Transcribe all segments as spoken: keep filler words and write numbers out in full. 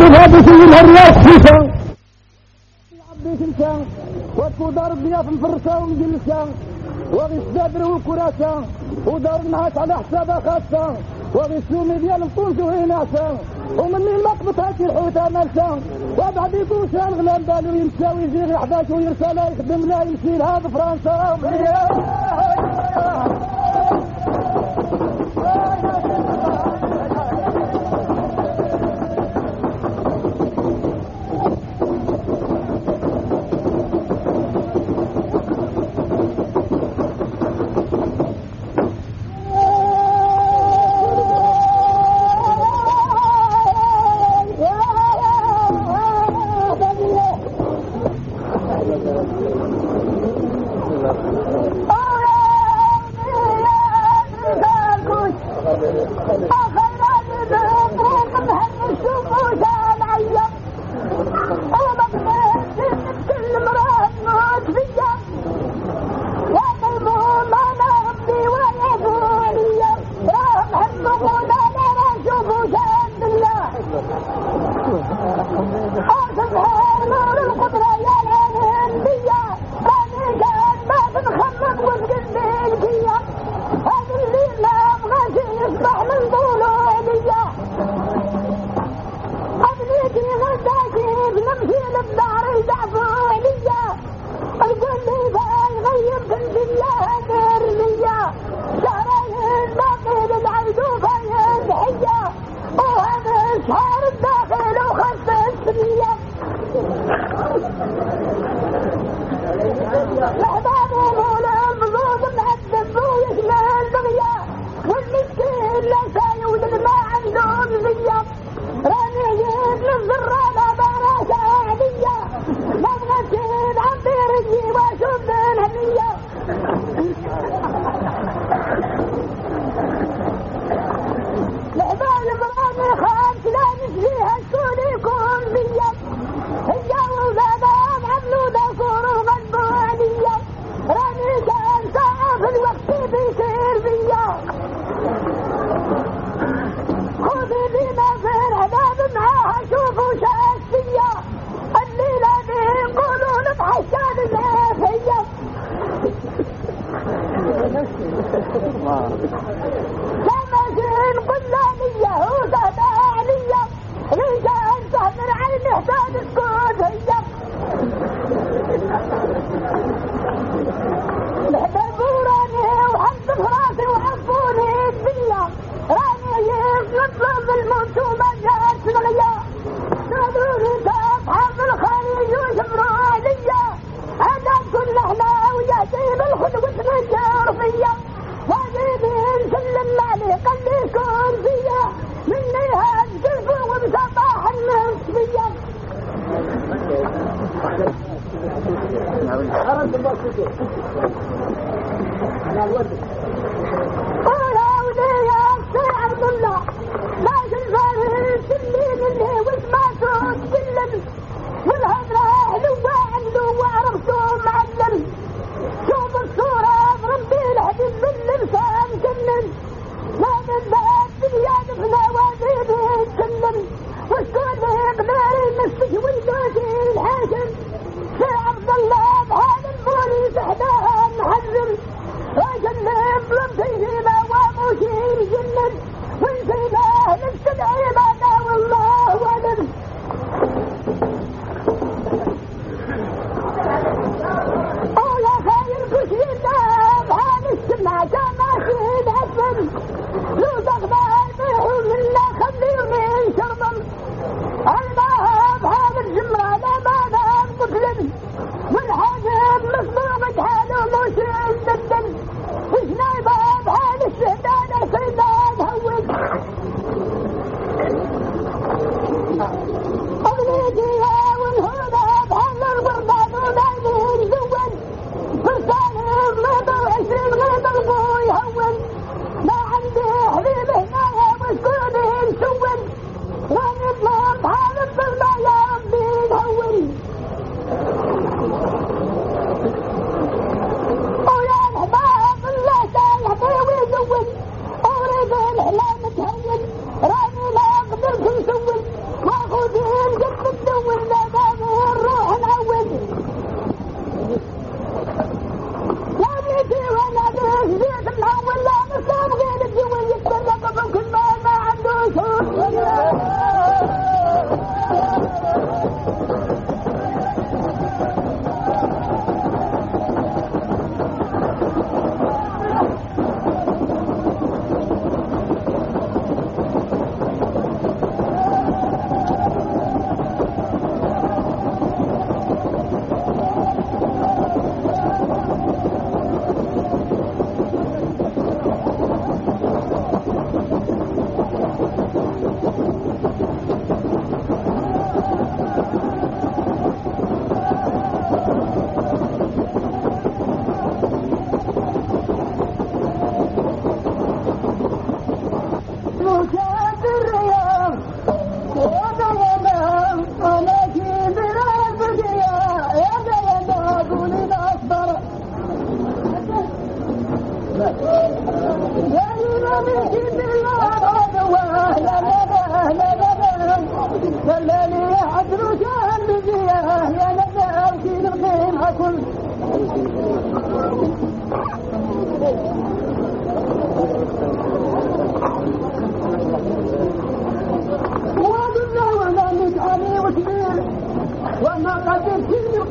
هذا شيء الرياض خيشة العبد كنشا وتكون دار الضياف مفرشة ومجلسة وغي السادر والكراسة ودار النهاش على حسابها خاصة وغي السومي ديال الطوش وهي ناسة ومني المقبط هاتي الحوتة مالسة وابعد يكون شان غلام بالو يمشى ويجي غي حداش ويرسى لا يخدم لا يمشي لهذا فرنسا.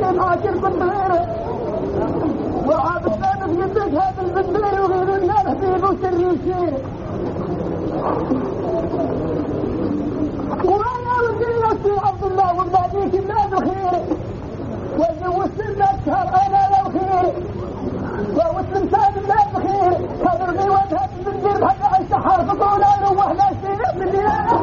اللي معاك البندير وعاد الناس يدك هذا البندير وغير الناس فيه الريشين وانا وزيرتي عبد الله وبعديك بلاد الخير وزوجت شهر انا لو خير ووسلم سعد بلاد الخير هذا الغيوات هذا البندير بحق عيش حرف طولة يروح لا شيء من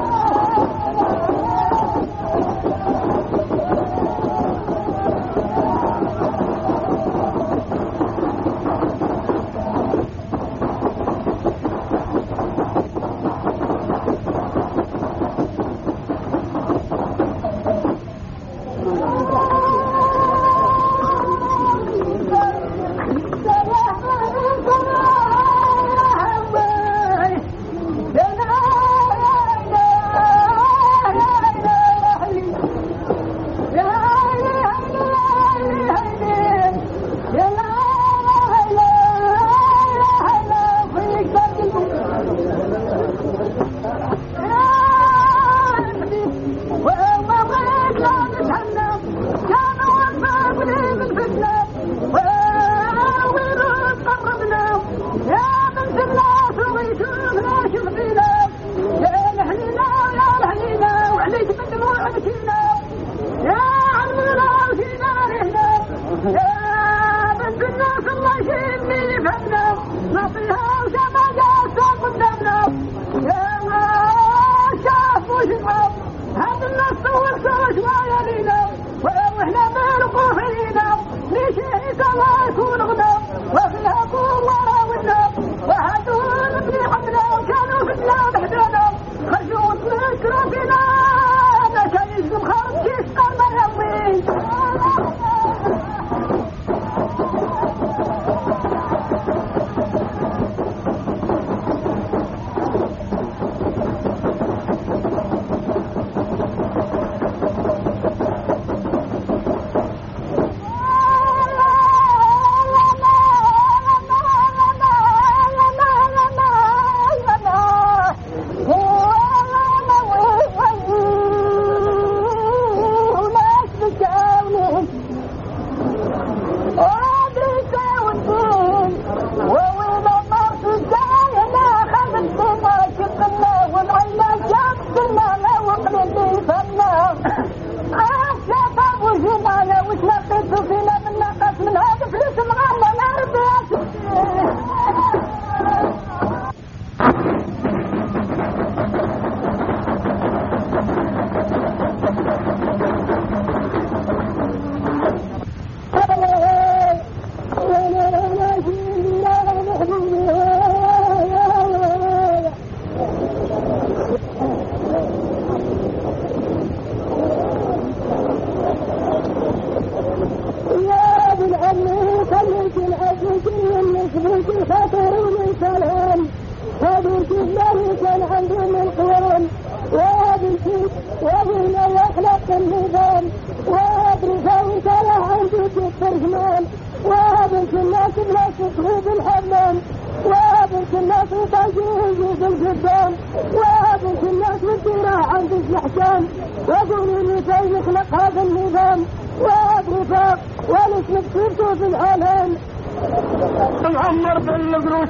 معمر بالقروش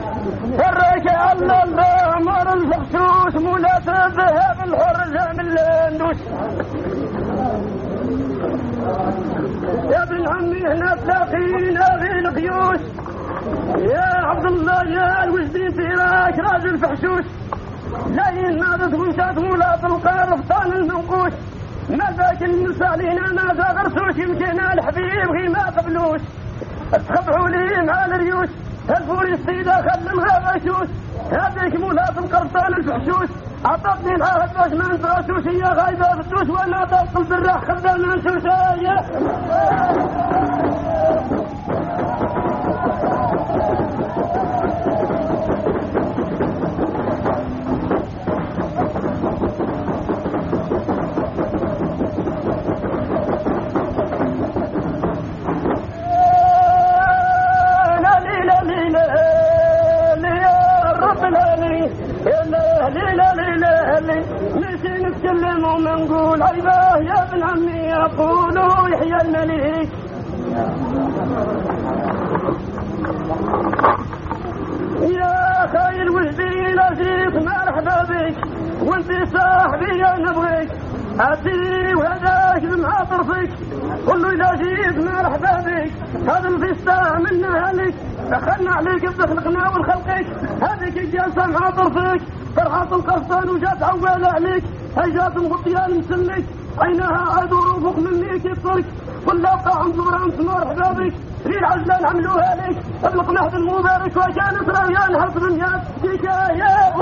الرجال الامر الفحشوش مناسب ذهب الحرزه من الاندوش يا ابن عمي هنا تلاقينا في الخيوش يا عبد الله يا الوجدين فراش راس الفحشوش لا ينادت وانت ولا تلقى رفطان المنقوش ما ذاك المسالين ما ذاك رسوش يمكن الحبيب غي ما قبلوش تخبعوا لي مع الريوش الفوري السيدة خلمها بشوش هذيك مولات القرطان الفحشوش عطتني العهد باش ما نتغشوش هي غايبة بتوش وانا تلقل بالراح خدام منشوشة نتكلم ونقول عيباه يا ابن عمي يقولوا يحيى الملك يا خير الوجدين أجيت مرحبا بك وانت صاحبي نبغيك أعطيني وهداك مع طرفك قل له إذا جيت مرحبا بك هذا الفستان منا لك دخلنا عليك بخلقنا والخلقك هذيك الجلسة مع طرفك فرحة القفطان وجات عوالة عليك هيجات مغطيان مسلك عينها أدور وفوق منك الطرق ولا وقع انظر أنت مرحبا بك في العزلان عملوها لك أطلق نهد المبارك وكانت راويان حرف دنيا حكاية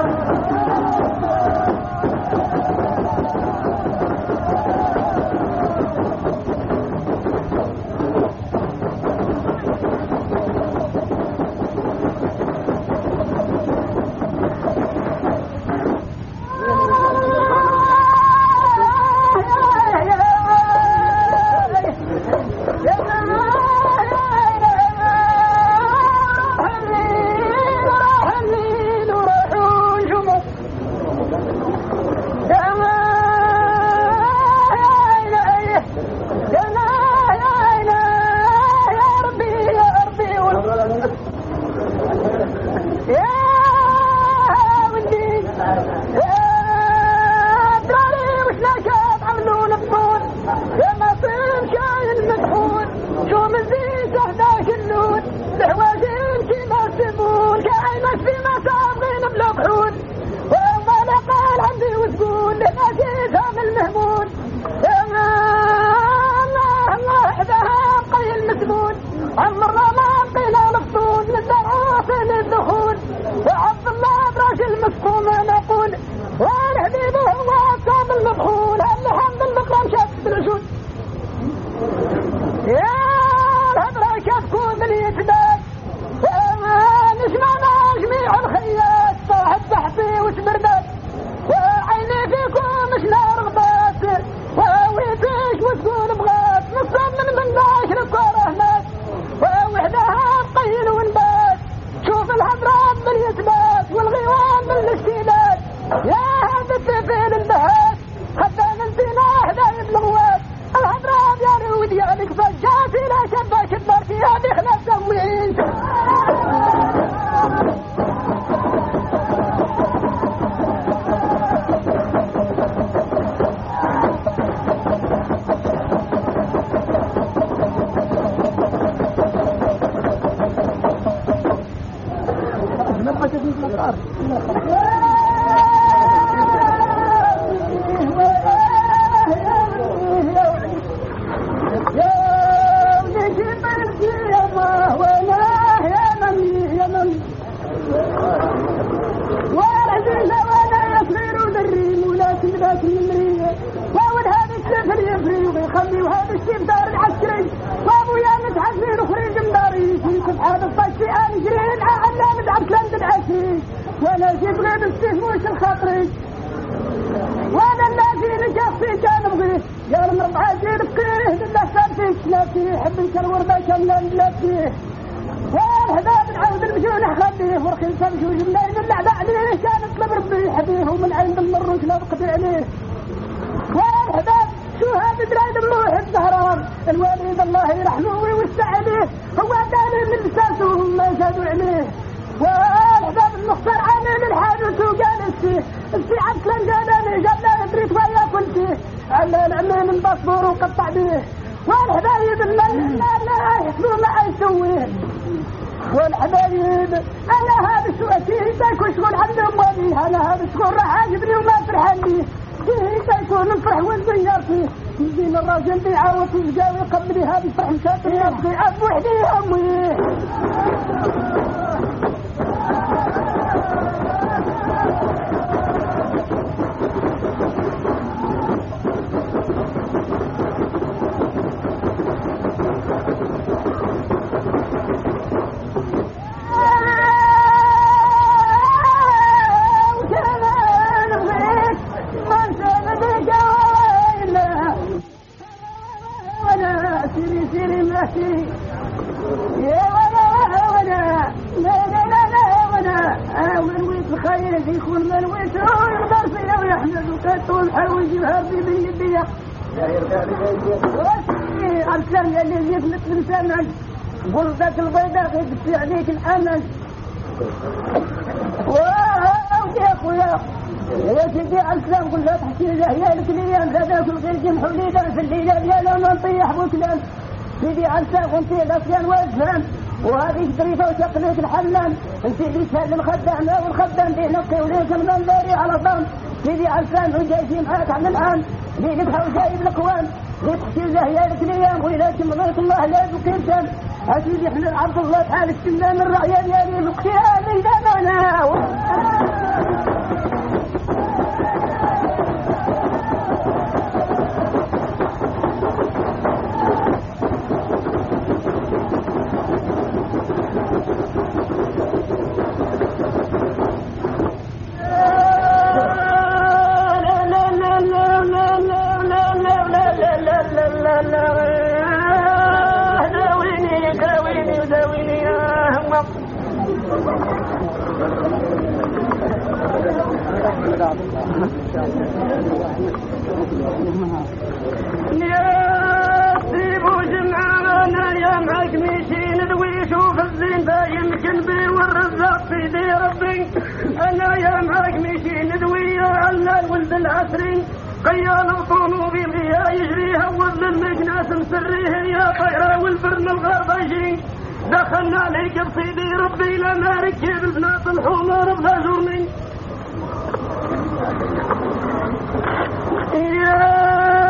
يكون من ويته يقدر فيها ويحمد وكتون حويج الهربي بالنبية سيدي أرسلان يلي يثبت لسانا قل ذاك البيضاء يدفي عليك الأمل واو يا أخويا يا سيدي أرسلان قل لا تحكي له يا الكليان ذاك الغير حليدا في الليلة يا لا نطيح بوكلان سيدي أرسلان وانتي الأصيان والزهان وهذه شريفة وشقليك الحلان انتي اللي سهل الخدام والخدام بينقي وليك من الباري على ضم سيدي أرسلان وجايشي معاك على الآن ليلتها وجايب الأكوان لتحكي له يا الكليان ولكن مضيت الله لا بكيرتان أسيدي احنا عبد الله تعالى السمنا من رعيان يا لي بكيان إذا أنا ياسيبو جمعانا يا معك ميشين ذوي شوف الزين ذا يمكن بي والرزاق في دي ربي انا يا معك ميشين ذوي يا عنا الولد العسرين قيال الطنوب بها يجريها وذن المجناس مسريه يا طيرة والبرن الغربجين دخلنا عليك بصيدي ربي لما ركب البنات الحمر بغزرني يا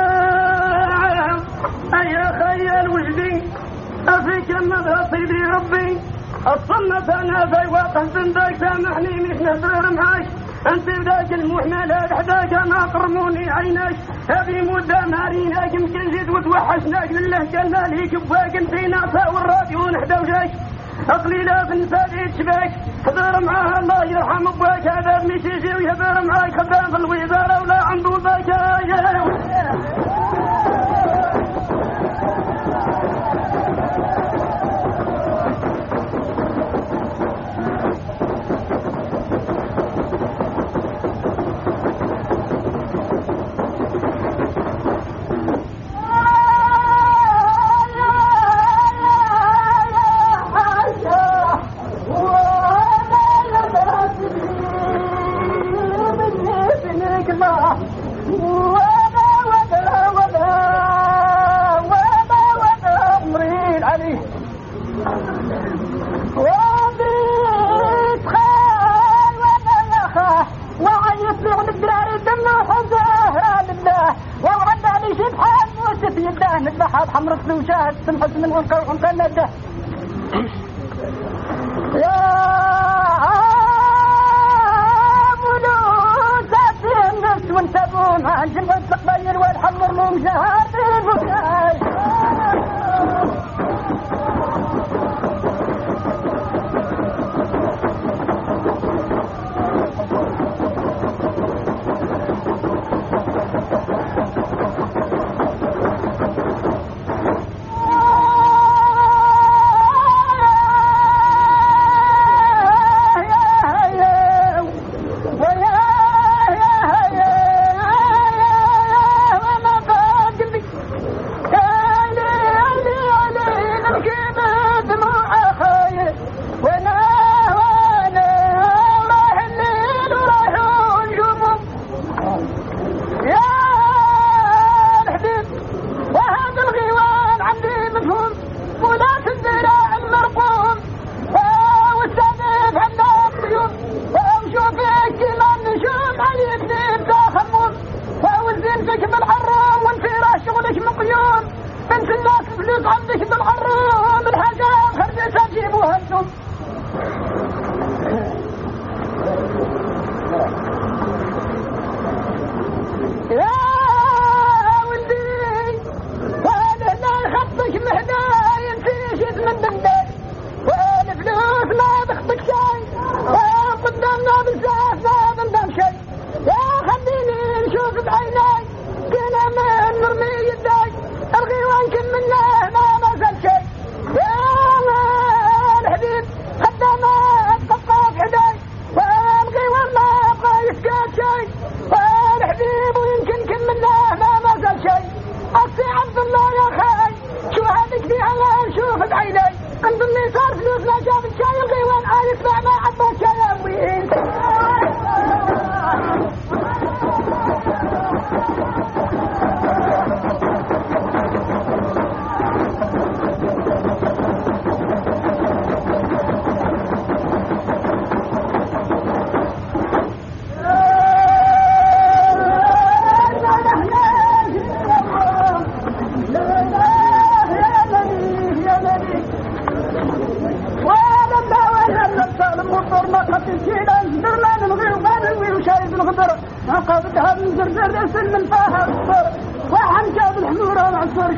يا خيال وجدي أفيك النظرة صيدي ربي الصمة أنا في واقع زندك سامحني مش نهدر معاك أنت بذاك المحمل أحداك ما قرموني عينك هذه مدة ماريناك يمكن زيد وتوحشناك لله كان ماليك بواك انتينا ساوى الراديو نحدا وجاك أقليلا في نسادي تشباك حضر معاها الله يرحم بواك هذا ميشيشي ويحضر معاك خدام في الوزارة ولا عنده ذاك حمرت له وشاهد تنحس من عنقه وعنقه نده يا ملوسات النفس وانتبون عن جنة تقبيل والحمر لهم شهاد المكاش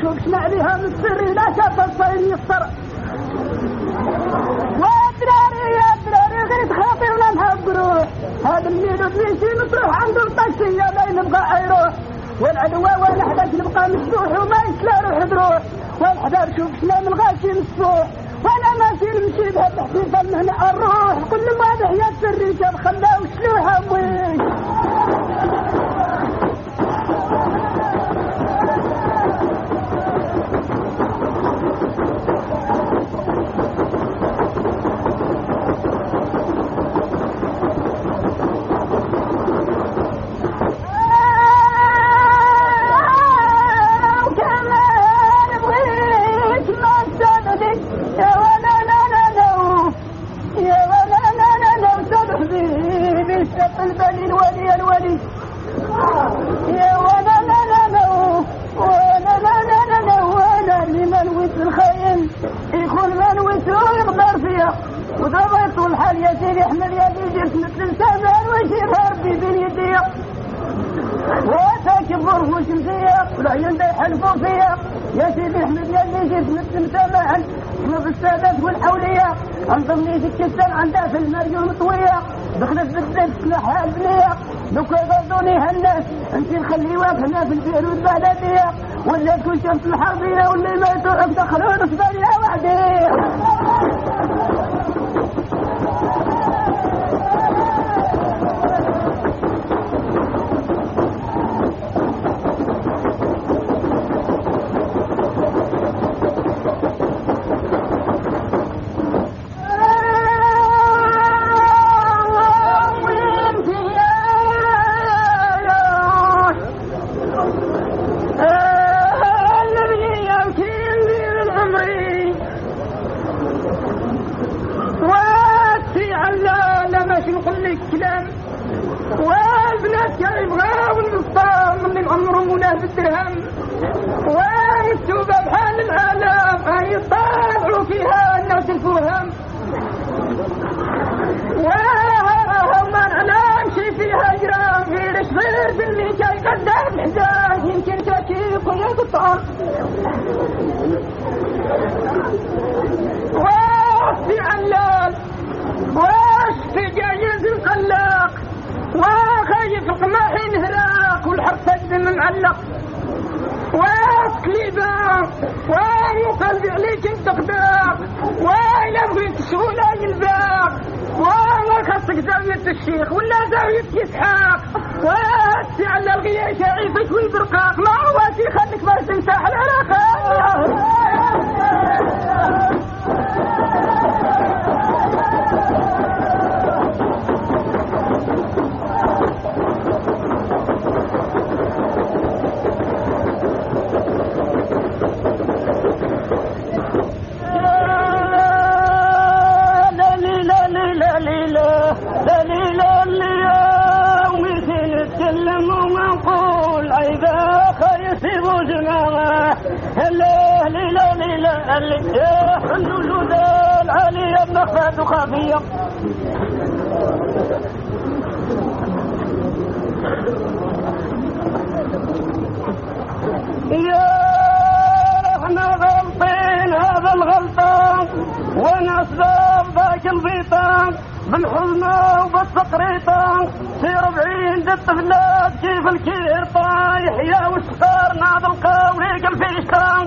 شوف شنا عليها من السر لا شاف الصين يفطر والدراري يا دراري غير تخاطرنا نهب روح هذا الميلو بيشي نطروح عنده الطشية لا ينبقى يروح والعدوى والحداش نبقى مسبوح وما يسلا روح بروح والحدار شوف شنا من غاشي مسبوح وانا ماشي نمشي بها تحسيسا من هنا الروح كل ما بحياة الرجال خلاو شلوها مويش البني الولي الولي يا ولا لا لا لا ولا لا لا لا لا ولا لمن ويس الخيل يكون من ويسه يقدر فيها وضبط الحال يا سيدي احمد يا دي جرت مثل السمان ويشيرها ربي بين يديا وتكبر في شمسية والعيون دا يحلفوا فيها يا سيدي احمد يا دي جرت مثل السمان في السادات والحولية انظمني في الكستان عندها في المريون طوية دخلت بالدس لحال بنية دوك يضروني هالناس انتي نخليوك هنا في البيروت بلدية ولا تكون شمس الحربية واللي ما يتوقف دخلون في بالية وحدي بالدرهم ومكتوبة بحال العالم هاي يطالعوا فيها الناس الفهم وما نعلمش فيها جرام غير صغير باللي جاي قدام الحزام يمكن تكيف ويقطع واش في علال واش في جايز القلاق وخايف القماح ينهراق والحرف الدم معلق وكليبا ومقلبي عليك انت قداق وإلا بغيت الشغولة يلباق وما خصك زاوية الشيخ ولا زاوية إسحاق واتي على الغياء شعيفك ويبرقاق ما عواتي خليك ما تمسح العراق هلا ليلة ليلة اللي يا حلول ذا العالية النخبة خافية يا احنا غلطين هذا الغلطان ونسباب ذاك البيطان بالحزنة وبالسقريطان في ربعين دي الطفلات كيف الكير طايح يا وسخار ناض القاوري قلبي اشتران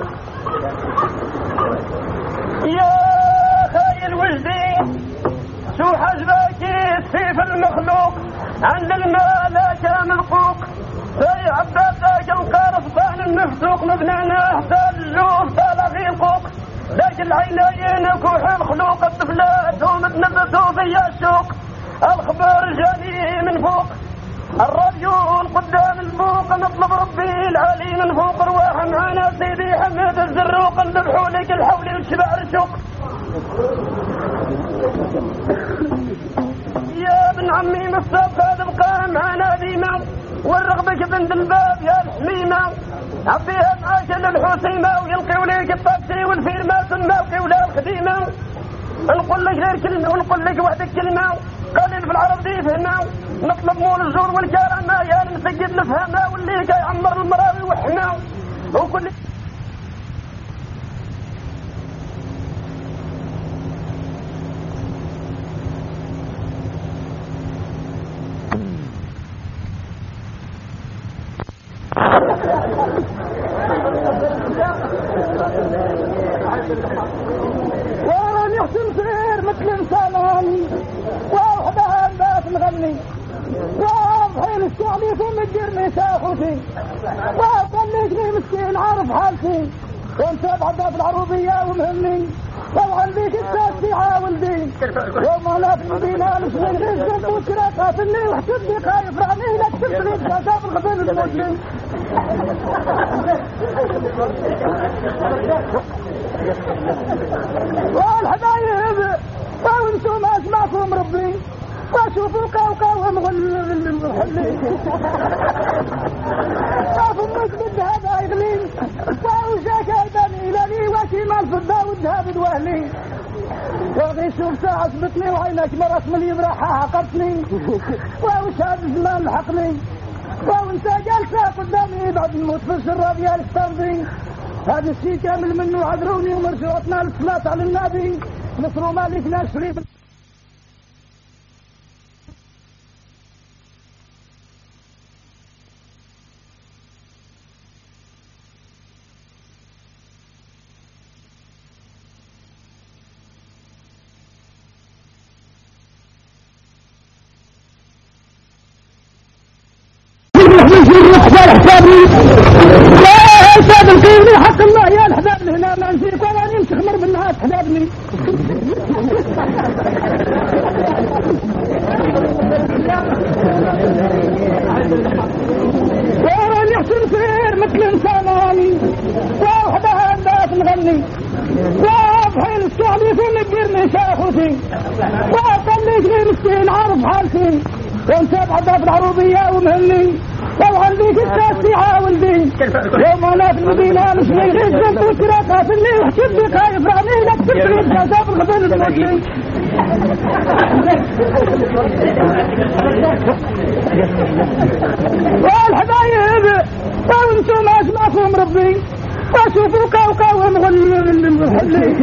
يا خايل وجدي شو حجبك السيف المخلوق عند المال كان القوق في عباد ذاك القارف بان المفتوق مبناناه تلوه تلغي القوق ذاك العينين كوح الخلوق الطفلات ومتنبتوا في الشوق الخبر جاني من فوق الرجل قدام البوق نطلب ربي العلي من فوق رواح معنا سيدي حمد الزروق نذبحوا لك الحول والشبع الشوق يا ابن عمي مصطفى هذا بقى معنا ديما والرغبة بنت الباب يا الحميمة عبيها معاشر الحسيمة ويلقيوا لك الطاكسي والفيلمة ثم يلقيوا لها الخديمة نقول لك غير كلمة ونقول لك وحدك كلمة قليل في العرب دي فهمة نطلب مول الزور والكرامة يا المسجد نفهمها واللي جاي عمر المراوي وحنا وكل وخليتني مسكين عارف حالتي وانت بعدها في العروبية ومهمني طبعا بيك الساسي عاولدي وما لا في المدينة مشغل رزق وكرا قاتلني وحسبني خايف رعني لك تبتلي بكاساب الغبين المسلم والحبايب وانتم ما اسمعكم ربي واشوفوا قوقا ومغل المحلي شافوا مسجد هذا يغلي ووجاك ايضاني لاني واشي مال فضا والذهب واهلي واغي شوف ساعة سبتني وعينك مرة ملي براحة عقبتني ووش هذا الزمان لحقني وانت جالسة قدامي بعد الموت في الشرة ديالك ترضي هذا الشي كامل منه عذروني ومرجوعتنا للصلاة على النبي نصروا مالكنا شريف حسابي لا حساب القيم حق الله يا الحباب هنا ما نسيك ولا نمسك مر بالنهار حبابني وراني يحسن سير مثل انساناني ووحدها الناس نغني وفحيل السعدي في الدير شاخوتي وخليتني مسكين عارف حالتي وانت بعدها في العروبية ومهني طبعا بيك الساسي عاولدي يوم انا في المدينة مشغل رزق وكرا قاتلني وحسبني خايف رعني لك تبتلي بكاساب الغبين المسلم والحبايب وانتم ما اسمعكم ربي واشوفوا قوقا ومغل المحلي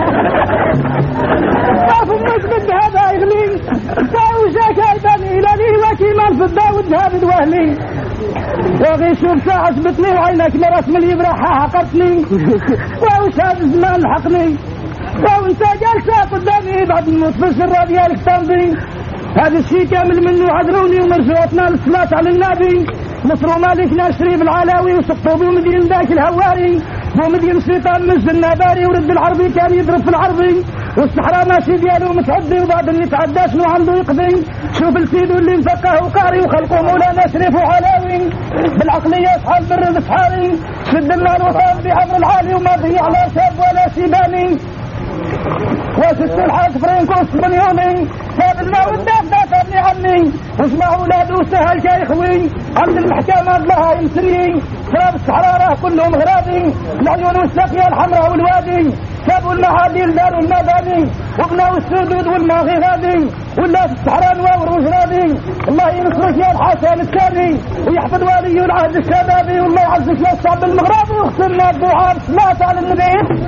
شافوا مسجد هذا يغلي ووجاك ايضاني لاني واشي مال فضا والذهب واهلي واغي شوف ساعة سبتني وعينك مرة ملي براحة عقبتني ووش هذا الزمان لحقني وانت جالسة قدامي بعد الموت في الشرة ديالك تمضي هذا الشي كامل منه عذروني ومرجوعتنا للصلاة على النبي نصروا مالكنا شريف العلاوي وسقطوا بومدين ذاك الهواري بومدين الشيطان مج النباري ورد العربي كان يضرب في العربي والصحراء ماشي ديالو متعدي وبعد اللي تعدى شنو عنده يقضي شوف السيد اللي مفقه وقاري وخلقه مولانا شريف وعلاوي بالعقلية صحاب بر بسحاري شد النار وصاب بعمر العالي وما ضيع لا شاب ولا شيباني وست الحاج فرينكوس بنيوني ساب الماء والداف دافعني عني واسمع اولاده سهل كا يخوي عند المحكمة لها يمسري شراب الصحراء راه كلهم غرابي العيون والساقية الحمراء والوادي سابوا المحاديل داروا المباني وبناوا السدود والماغي غادي ولا في الصحراء نواور وجرادي الله ينصرك يا الحسن الثاني ويحفظ ولي العهد الشبابي والله يعزك يا الشعب المغربي ويختمنا الدعاء بالصلاة على النبي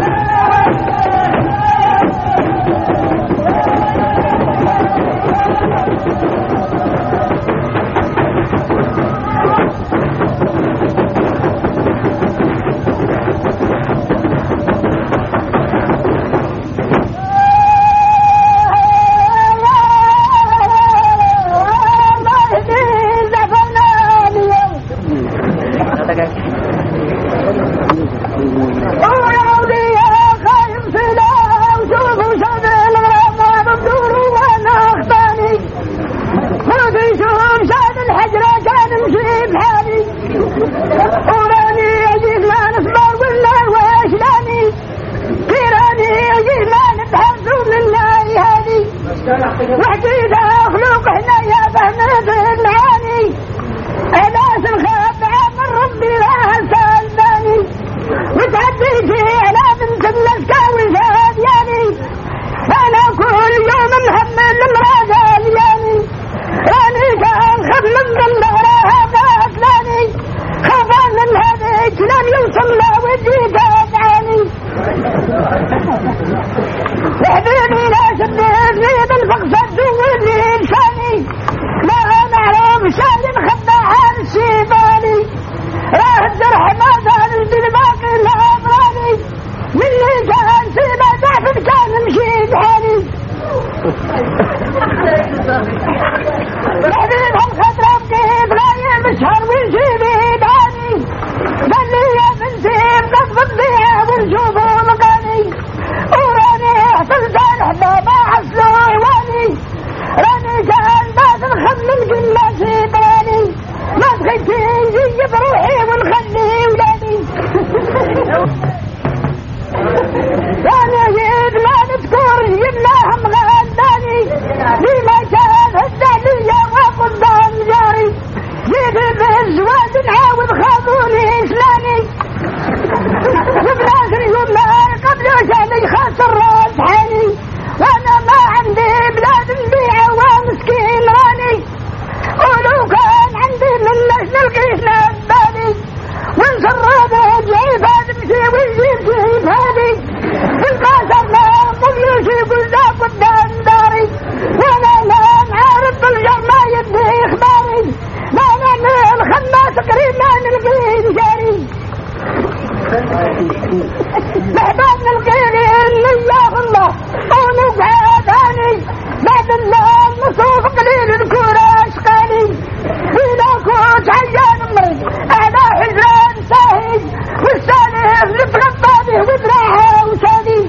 وحدي ذا خلوق احنا يا بهنة المعاني انا سنخاف من ربي لها سالباني وتعدي في على بنت الاسكاوي فادياني انا كل يوم محمل المراجع لياني راني كان خف من ضمن هذا اصلاني خفان من محباب القيرين لله الله ونقع ثاني بعد الله نصوف قليل الكورة اشقاني إذا كنت عيان مرض على حجران ساهي والسالف نتغطى به ودراعه وسادي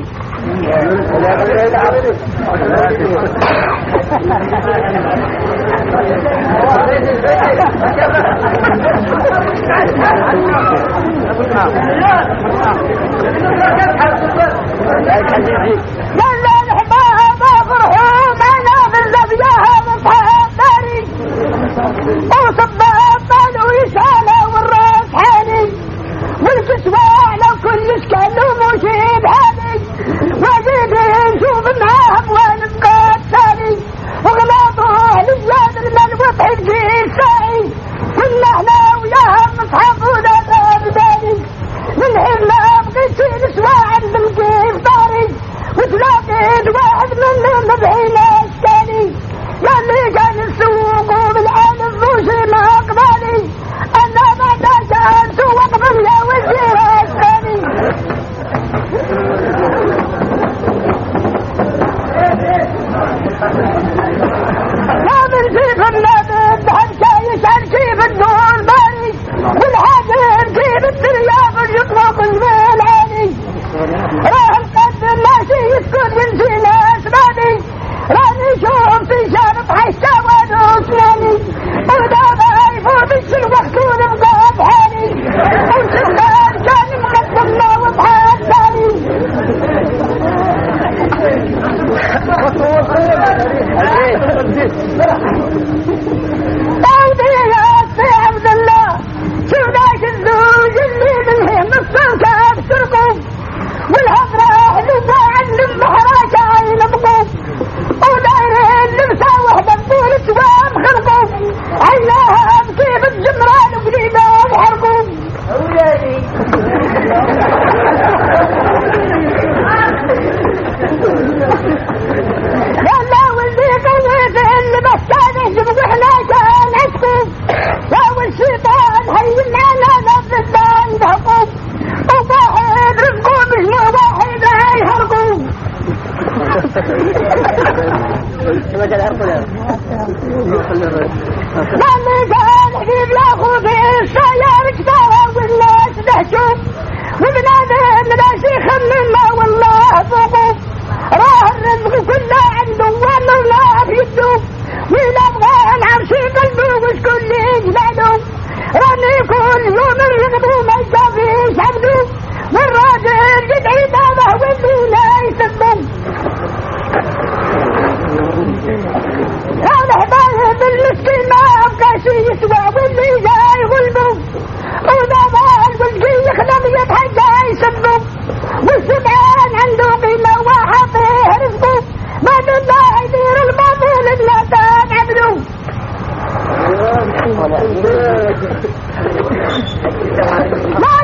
لا الحباب فرحوا معنا بالزبياها وصحاب داري وصباب مالو يسالة والراس حالي والكسوة على كل شكل ومشيب حالي وزيد نشوف معاهم ونبقى الثاني وغلاطوه لزياد المال وطحب جيل ساعي والنحنا وياهم اصحاب ولا بداني من حنا بغيت نسوى عند الكيف طاري وتلاقيت واحد منهم بعين اشكالي ياللي كان السوق وبالعالم ذوشي ما اقبالي انا ما كان سوق باليا وزير اشكالي لا من كيف النبي بحد شايش عن كيف الدول باري والحاجر كيف الترياق يطلق المال عالي راه القد ماشي يسكن من سينا اسباني راني شوف في شارط حشا ونوسناني ودابا يفوت الوقت ونبقى بحالي والشغال كان مقدمنا وبحال ثاني داودي يا سي عبد الله شو ذاك الزوج اللي منهم الصوت بسرقوا والهضرة حلوة عن المحراك عين بقوف ودايرين لبسة وحدة بطول سوام خلقوا عيناها بكيف الجمران وقريبة وحرقوا يلا واللي قويت اللي بسانه جبوا احنا كان عشقوا يا والشيطان هين معنا نفس الدان بحقوا وواحد رزقوا مش مو واحد هيهرقوا لما كان حبيب لاخو في السيارة كتارة والناس دهشوا وبنادم ناس يخمم والله فوقوا راه الرزق كله عنده والله الله بيده وين ابغى نعرشي قلبه وشكون اللي يجبعله راني كل يوم الرغب وما يكافيش عبده والراجل يدعي بابه واللي لا يسبه هذا حبايب المسكين ما ابقى شي يسوى واللي جاي غلبه ودابا الوجهي يخدم يتحجى يسبه والسبعان عنده قيمة وحاطيه رزقه ما بالله يدير الباطل الا كان عبده ما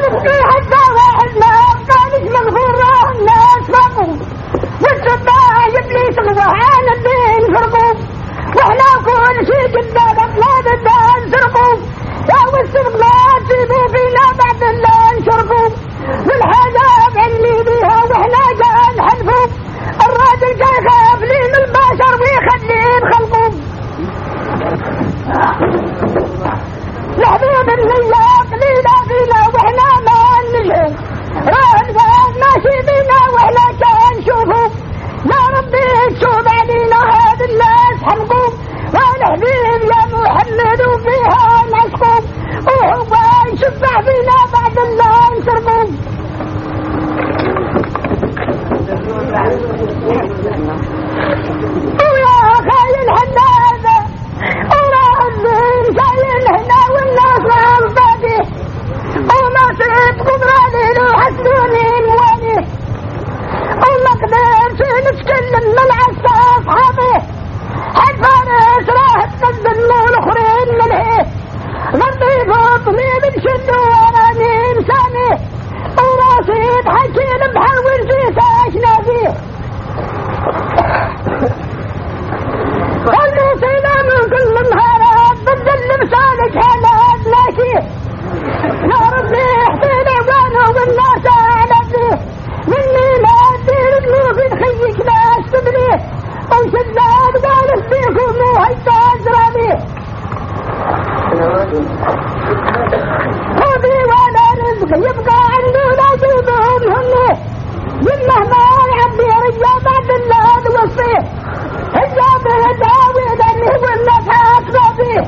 جيبهم همي بالله ما يعبي رجال بعد الله الوصيه حجابه داوي ذني ولا فاكره فيه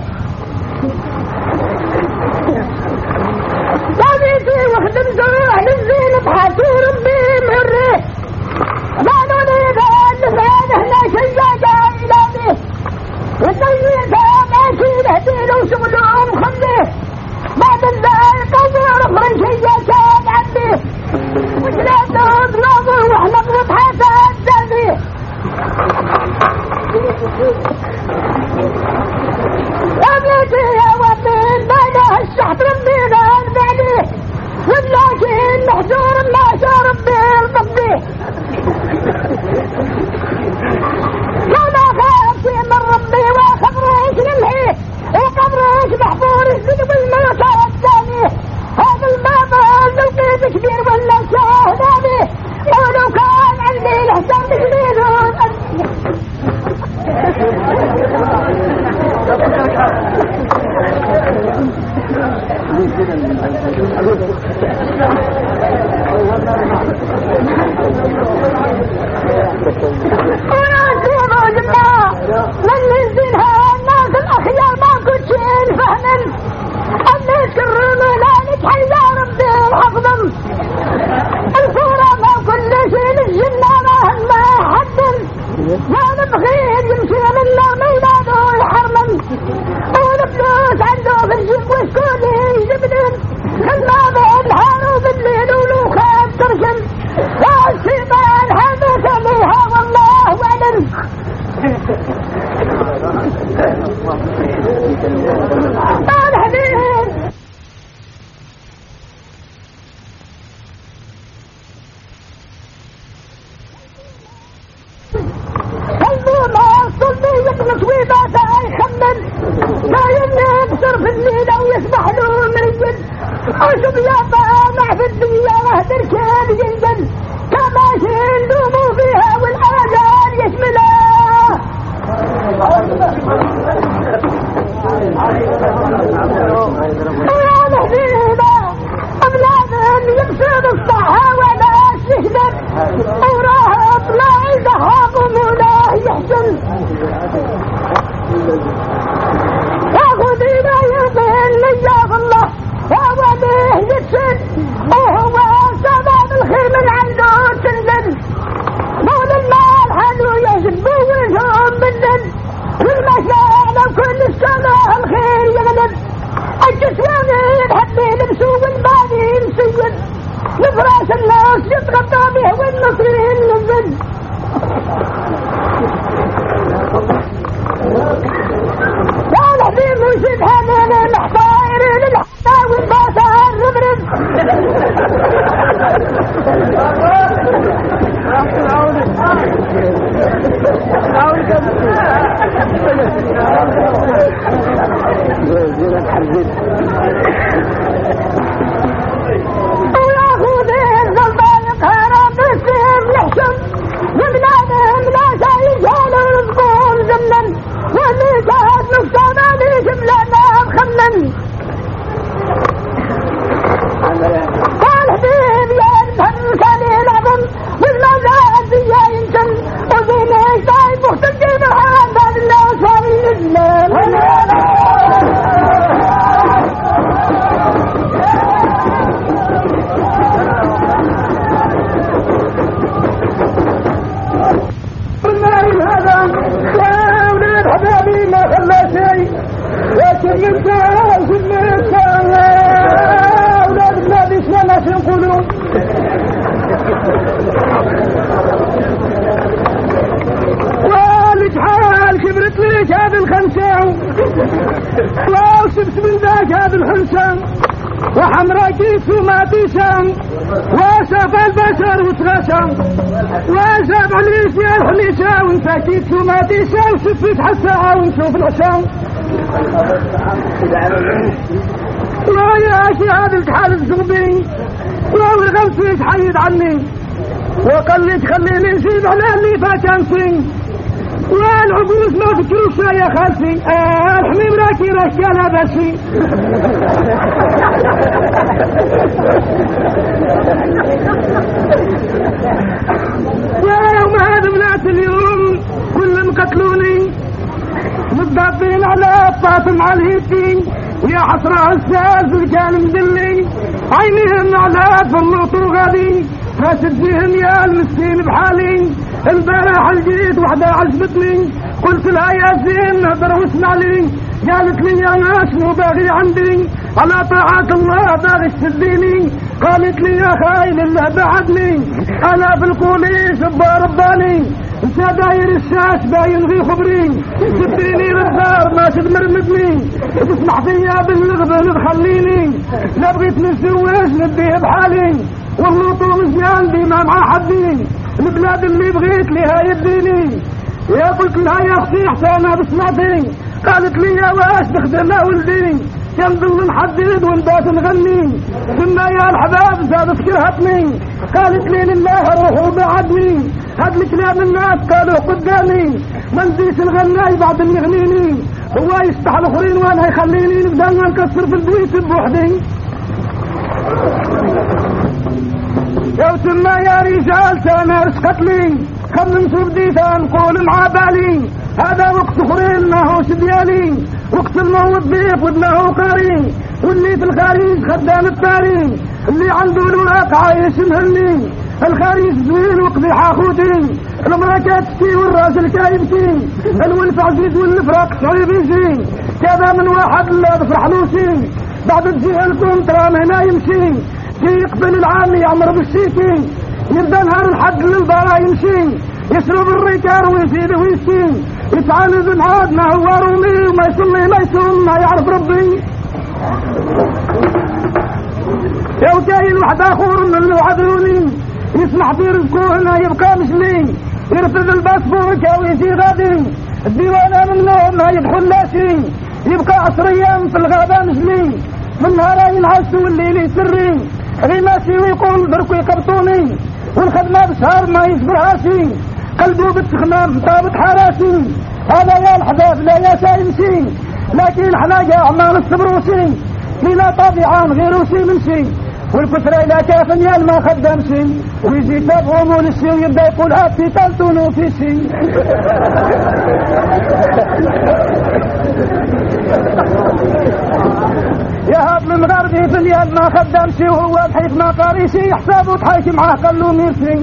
طبيتي وخدم زروع للزين بحاتي ربي مريه ما نريد ان نفعل هنا شجاجة الى به والطيب ماشي نهديله وشغلهم خليه بعد الزائق وزور اخرى شجاجة عبيه وثلاثة اطلاقه واحنا بنضحى الزازيه أبيتي يا وطين بعدها الشحط ربينا البعديه واللاجين محجور ما شاء ربي القبيه كما خافي من ربي وخبريش نمحيه وقبريش محفور الزد بالموتى الثانيه هذا الباب القيد كبير ولا شاهداني ولو كان عندي الحساب كبير وناسيبوا جماعة من نزلها الناس الأخيار ما كنت شين فهمن أمي تكرموا لانك حيا ربي الحفظم الفورة ما كل شيء الجنة ما هما حدن ما نبغيه يمشي من الله ميلاده يحرمن والفلوس عنده في الجيب وشكوني يجبنن خلنا بالنهار وبالليل ولو خاب ترشم والشيطان حدث عليها والله أعلم الحبيب الظلمة الصلبي يقنص ويباتا يخمن لا يمنع بصرف الليل او يسمح له مريد اشوف يا طامع في الدنيا وهدر كان ينزل كماشين دوموا فيها والاذان يشملها يا الحبيبة أبلاد يبصر الصحة ولا يهدر وراه اطلع يزهق ولا يحزن ياخذينا يطين لياغ الله وهو به يتسد وهو سبب الخير من عنده تنزل مول المال حلو يجب وجههم بالذل والمشاعر لو كل السماء الخير يغلب الجسواني يتحبي لبسو والبادي يمسيد لفراش الناس يتغطى به والنصرين نزل يا الحبيب وشد هذين المحتايرين الحتى والباسة الربرب وياخذ الزلطان قهرة بالسيف لحشم وبلادهم لا شيء جالوا رزقهم زمنا واللي جاهد نقصان لي جملنا مخمن قال حبيب يا الفن كان العظم والمزاد يا ينتن وزينيك طيب مختلجين الحال بعد الله وصاري الإسلام حبابي ما خلى شيء لكن انت لازم انت اولاد النبي شلون ناس ينقلون والك حال كبرت ليش هذا الخنسان وشفت من ذاك هذا الحنسان وحمرا جيت وما تيسان واسف البشر وتغشان واسف الريسيا الحليسا وانت جيت وما تيسان وشفت حساها ونشوف العشان لا يا أخي هذا الكحال الزغبي ولو الغمس يتحيد عني وقال لي تخليني نسيب على اللي فاكانسي والعبوس ما فكروش يا خالتي آه الحميم راكي رشالها بسي عينيهم على الهيتين ويا حسرة الساس كان مدلي عينيهم على فلوط وغادي فاسد فيهم يا المسكين بحالي البارح لقيت وحدة عجبتني قلت لها يا زين نهضر واسمع لي قالت لي يا شنو باغي عندي على طاعة الله باغي تسديني قالت لي يا خاين الله بعدني انا في الكوليس برباني انت داير الشاش باين غي خبري سديني للدار ما تمرمدني تسمح فيا بالغبن تخليني لا بغيت نتزوج نديه بحالي واللوط مزيان ديما مع حدي البلاد اللي بغيت ليها يديني يا قلت لها يا اختي حسانه بسمعتي قالت لي يا واش تخدم يا ولدي كنضل نحدد ونبات نغني ثم يا الحباب زادت كرهتني قالت لي لله روحوا بعدني هاد الكلام الناس قالوا قدامي ما نزيدش نغني بعد اللي يغنيني هو يفتح الاخرين وانا يخليني نبدا نكسر في البيت بوحدي يا تما يا رجال سنة رشقت لي خممت بديت نقول مع بالي هذا وقت اخرين ماهوش ديالي وقت الموت ضيف ودناه قاري واللي في الخارج خدام التاري اللي عنده الوراق عايش مهني الخارج زوين وقبيح اخوتي المرأة كتشكي والراجل كايبكي الولف عزيز والفراق صعيب يجي كذا من واحد لا بفرح لوشي بعد تجي لكم ترى هنا يمشي كي يقبل العام يعمر بالشيكي يبدا نهار الحد للبارا يمشي يشرب الريكار ويزيد ويسكي يتعاند العاد ما هو رومي وما يصلي ما يصوم ما يعرف ربي يا وكاين واحد اخر من الوعدوني يسمح في رزقه هنا يبقى مشلي يرفض الباسبور ويجي غادي الديوانه منه ما يدخل لا شي يبقى عشر ايام في الغابه مشلي من نهار ينعس والليل يسري غي ماشي ويقول درك يقبطوني والخدمه بشهر ما يصبرها شي قلبه بالتخمام طابت حراسي هذا يا الحباب لا يا يمشي لكن حنا كاع ما نصبروشي لينا طبيعان غير شي من شي والكثرة إلى كافن يا ما خدمشي ويجي تابهم ونشي ويبدا يقول هاتي تلتونو في شي يا هاب المغربي في اليد ما خدمشي وهو بحيث ما قاريشي حسابه تحاكي معاه قالو ميرسي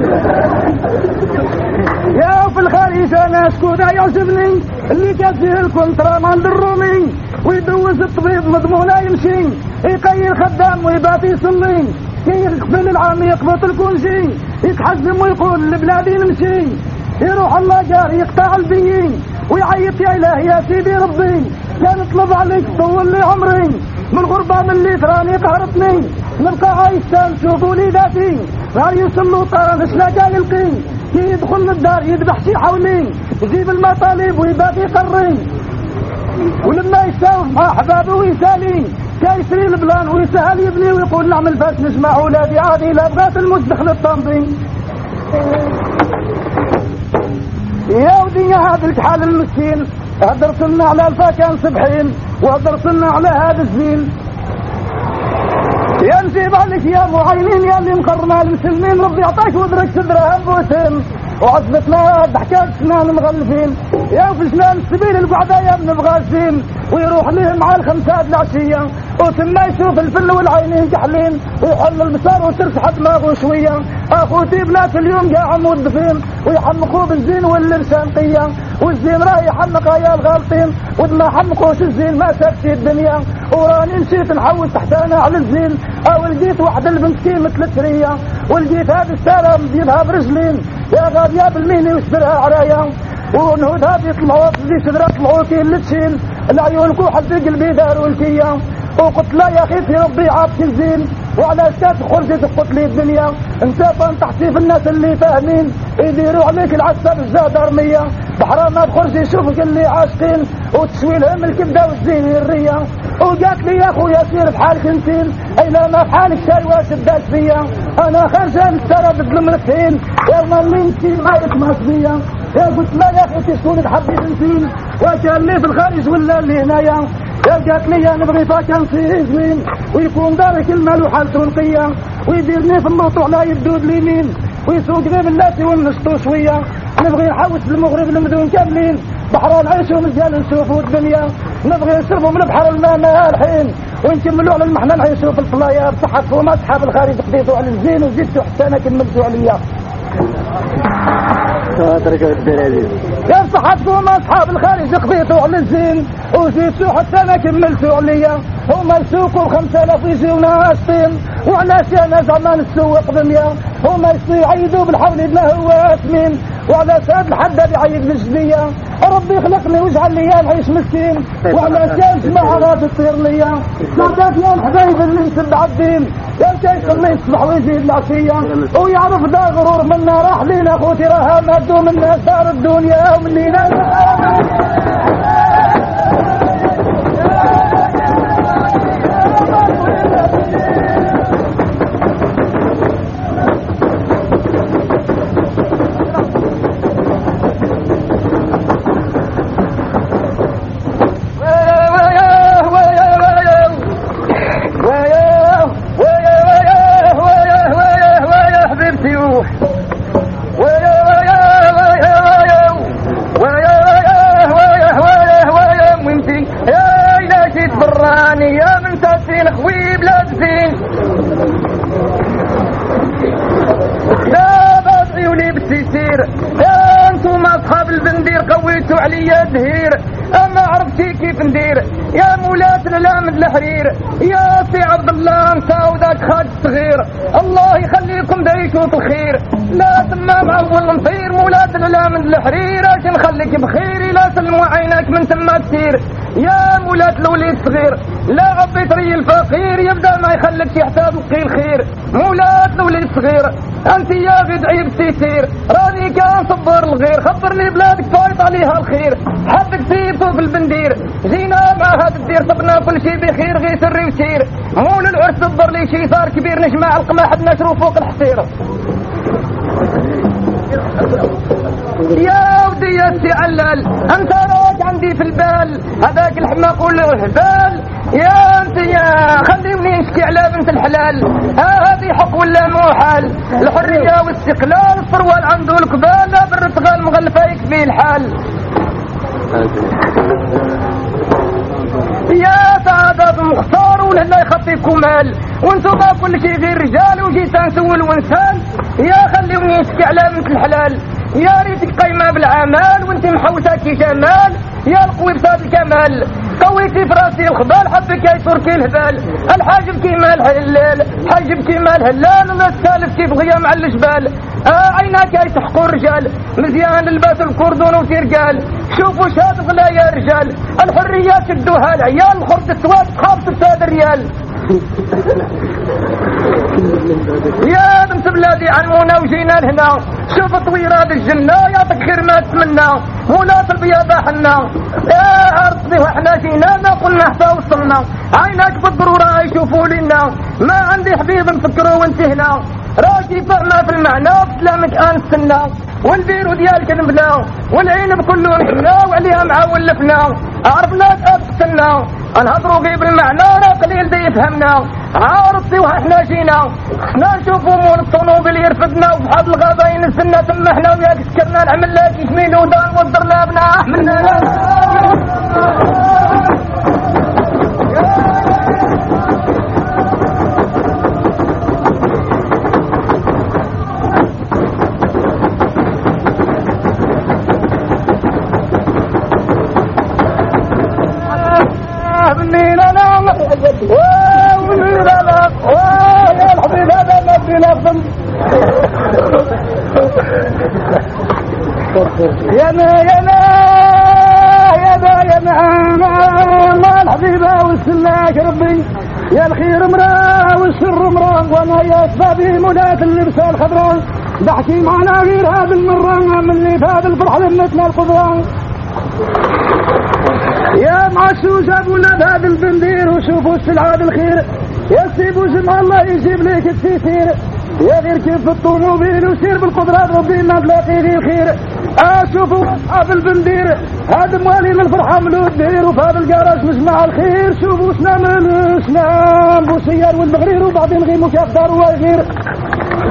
يا في الخارج انا سكودا يعجبني اللي كان فيه الكونترا عند الرومي ويدوز الطبيب مضمونه يمشي يقيل خدام ويبات يصلي يقبل العام يقبط الكونجي يتحزم ويقول لبلادي نمشي يروح الله جاري يقطع البيين ويعيط يا إلهي يا سيدي ربي كان اطلب عليك طول لي عمري من غربة من اللي تراني قهرتني نبقى عايش نشوف وليداتي نهار يوصلوا طار غشلاكا يلقي كي يدخل للدار يذبح شي حولي يجيب المطالب ويبات يقري ولما يساوف مع احبابه ويسالي كيسري البلان ويسهل يبني ويقول نعمل فاش نجمع ولادي عادي لا بغات الموت دخل التنظيم يا ودي هذا الكحال المسكين هدرت لنا على الفاكهه صبحين وهدرت لنا على هذا الزين يا نجيب عليك يا معينين يا اللي مقرنا المسلمين ربي يعطاك ودرك صدرها بوسم وعزبتنا ضحكات سنان مغلفين يا في سنان السبيل القعدة يا ابن بغازين ويروح لهم على الخمسات العشية وثم يشوف الفل والعينين كحلين ويحل البصار وترسح دماغه شوية اخوتي بنات اليوم قاع موظفين ويحمقوا بالزين واللبسان قية والزين راه يحمق يا الغالطين وما حمقوش الزين ما سابتي الدنيا وراني مشيت نحوس تحتانا على الزين او لقيت واحد البنت كي مثل الترية ولقيت هذه السالة مديرها برجلين يا غادية بالميني وسدرها عرايا ونهودها بيطلعوا في سدرها طلعوا كي اللي تشيل العيون كوحل في قلبي داروا الكية وقلت لا يا اخي في ربي عاطك الزين وعلى اساس خرجت قلت لي الدنيا انت تحتي في الناس اللي فاهمين يديروا عليك العسى بالجدارمية بحرام ما تخرج يشوفك اللي عاشقين وتسوي لهم الكبده والزين الريه وقالت لي يا اخويا سير بحالك انتين اي لا ما بحالك شاي واش بدات فيا انا خارجه نسترى بالملكين يا ما اللي انتين ما يطمس بيا يا قلت لا يا اخي تشكون تحبي انتين وكان لي في الخارج ولا اللي هنايا يا قالت لي انا نبغي فاكهه زوين ويكون دارك المال وحالته نقيه ويديرني في اللوط على يدود اليمين ويسوق غير اللاتي ونشطو شويه نبغي نحوس المغرب المدن كاملين بحر نعيشوا مزيان نشوفوا الدنيا نبغي نشربوا من بحر الماء مالحين ونكملوا على المحنة نعيشوا في الفلايا بصحتكم اصحاب الخارج قضيتوا على الزين وزدتوا حتى انا كملتوا عليا يا بصحتكم اصحاب الخارج قضيتوا على الزين وزدتوا حتى انا كملتوا عليا هما يسوقوا خمسة آلاف يجيو ناشطين وعلاش انا زعما نسوق بمية هما يعيدوا بالحول لا هو اسمين وعلى ساد الحداد يعيد بالجدية ربي خلقني واجعل لي نعيش مسكين وعلى ساد ما غادي تصير ليا صادات يا الحبايب اللي نسب الدين يا شيخ اللي يصبح ويزيد العشية ويعرف دا غرور منا راح لينا خوتي راها مادوا منا دار الدنيا ومنينا عليا دهير اما عرفتي كيف ندير يا مولات العلام الحرير يا سي عبد الله انت وذاك خالد الصغير الله يخليكم دا يشوف الخير لا تما معول نطير مولات العلام الحرير اش نخليك بخير لا سلموا عينك من تما كثير يا مولات الوليد الصغير لا عبي طري الفقير يبدا ما يخليك يحتاج القيل خير مولات الوليد الصغير انت يا غد عيب تيسير راني كان صبر الغير خبرني بلادك فايت عليها الخير حبك سيبتو في البندير جينا مع هذا الدير صبنا كل شيء بخير غير سري وسير مول العرس صبر لي شي صار كبير نجمع القماح نشرو فوق الحصير يا ودي يا سي علال انت راك عندي في البال هذاك الحماق والهبال يا انت يا خليوني نشكي على بنت الحلال ها هذه حق ولا مو حال الحريه والاستقلال الصروال عنده القبال لا بالرتغال مغلفه يكفي الحال يا سعادة مختار ولا يخطيكم مال وانتو ما كل شيء غير رجال وجيت نسول ونسال يا خليوني نشكي على بنت الحلال يا ريتك قايمه بالعمال وانت محوسه كي جمال يا القوي بصاد الكمال قويتي في راسي الخبال حبك يا تركي الهبال الحاجب كيما الهلال حاجب كيما الهلال الله السالف كيف غيا مع الجبال آه عيناك يا تحقوا الرجال مزيان لباس الكردون وترقال شوفوا شاد غلا يا رجال الحريات شدوها العيال الخرد السواد خابط بساد الريال يا بنت بلادي علمونا وجينا لهنا شوف طويرات الجنة يعطيك خير ما تتمنى ولات البياضة حنا يا عرضي وحنا جينا ما قلنا حتى وصلنا عيناك بالضرورة يشوفوا لنا ما عندي حبيب نفكروا وانت هنا راكي فهمة في المعنى بسلامك انستنا والبيرو ديالك نبنا والعين بكله نحنا وعليها مع ولفنا عرفناك ابستنا نهضروا غير بالمعنى راه قليل دي يفهمنا عارضي وحنا جينا خصنا نشوفوا مول الطنوبل يرفدنا وبحال الغابة ينزلنا تما حنا وياك سكرنا نعمل لك يشميل ودان وضرنا بنا احملنا يا ما يا ما يا ما يا ما ما الحبيبة والسلاك ربي يا الخير مراه والشر مراه وانا يا اسبابي مولات اللبسة الخضراء بحكي معنا غير هذا المرة من اللي في هذا الفرح لمتنا القدرة يا معشوش ابونا بهذا البندير وشوفوا السلعة بالخير يا سيبوا جمع الله يجيب لك التيسير يا غير كيف الطوموبيل وسير بالقدرات ربي ما تلاقي لي خير اشوفوا اصحاب البندير هذا موالين الفرحه ملو الدير وفي هذا الجراج مجمع الخير شوفوا سلام سلام بوسيار والبغرير وبعدين غيموا كيف داروا غير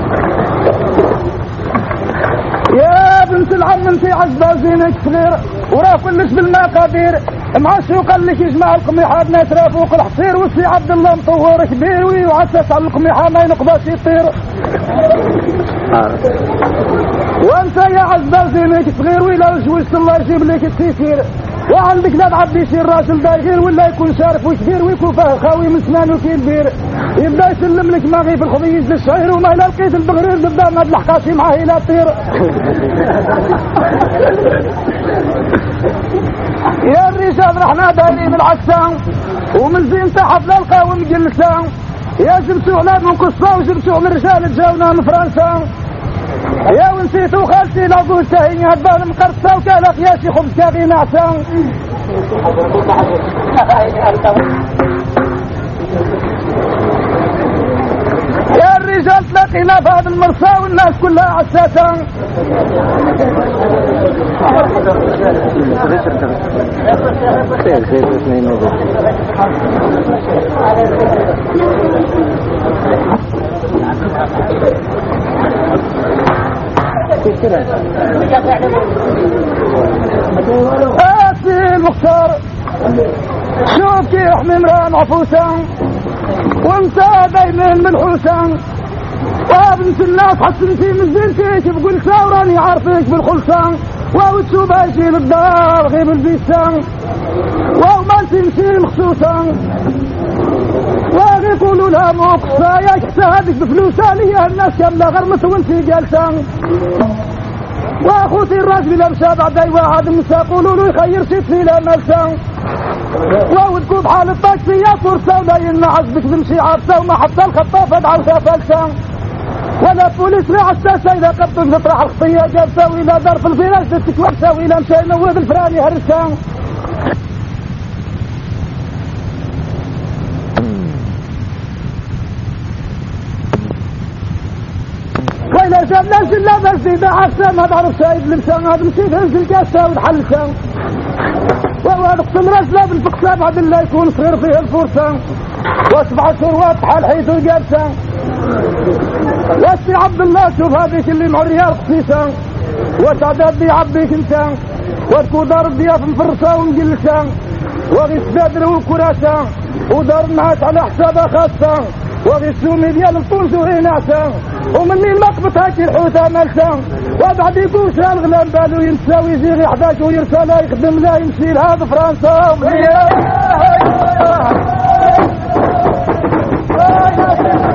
يا بنت العم انتي عزبه زينك صغير وراه كلش بالمقادير معشوق اللي يجمع القميحة بنات فوق الحصير والسي عبد الله مطور كبير ويعسس على القميحة ما ينقبش يطير. وانت يا عزبال زينك صغير ولا جوزت الله يجيب لك التيسير وعندك لا تعبي يصير راجل داير ولا يكون شارف وكبير ويكون فيه خاوي من سنانه كبير يبدا يسلم لك ماغي في الخبيز للشعير وما الا لقيت البغرير تبدا ما تلحقاش معاه الى طير. يا الرجال رحنا دايرين العسان ومن زين تحت للقاوم جلسان يا جبتوا على من قصه وجبتوا من رجال تجاونا من فرنسا يا ونسيتوا خالتي لو قلت هيني هالبال مقرصه وكاله قياسي خبز كافي نعسان. يا الرجال تلاقينا في هذا المرسى والناس كلها عساسه آسي المختار شوف كيف ممران عفوسان وانت دايما منحوسان وابنت الناس حسنتي من زينتك بقول ثوراني عارفك بالخلصان واو تشوف اجي للدار غيب البيسان واو ما تمشي مخصوصا واغي يقولوا لها مقصة يا كسادك بفلوسان هي الناس كاملة غرمت وانتي جالسان واخوتي الراجل لمشى بعد واحد مسا قولوا له يخير شتي لا ملسان واو تكون بحال الطاكسي يا فرصة ولا ينعس بك تمشي عارسة وما حتى الخطافة دعوتها فلسان ولا بوليس لا عساسة إذا قبضوا تطرح الخطية جالسة وإلى ظرف الفراش تتكوكسة وإلى مشى ينوض الفراني هرسان. وإلى جاب ناس إلا بس إذا عسى ما تعرف سايد لمسان هذا مشيت هنزل الكاسة والحلسان وهذا قسم رجله بالفقسة بعد الله يكون صغير فيه الفرصة واسبع شروات حال حيث الجالسة واسي عبد الله شوف هذيك اللي مع الريال خصيصة وتعداد بيعبيك انت وتكون دار الضياف مفرصة ومجلسة وغي السدادر والكراسة ودار النهات على حسابها خاصة وغي السومي ديال الطنس وهي نعسة ومني المقبط هاكي الحوتة مالسة وبعد يقوش الغلام بالو ينسى ويجي غي حداش ويرسى لا يخدم لا يمشي لهذا فرنسا.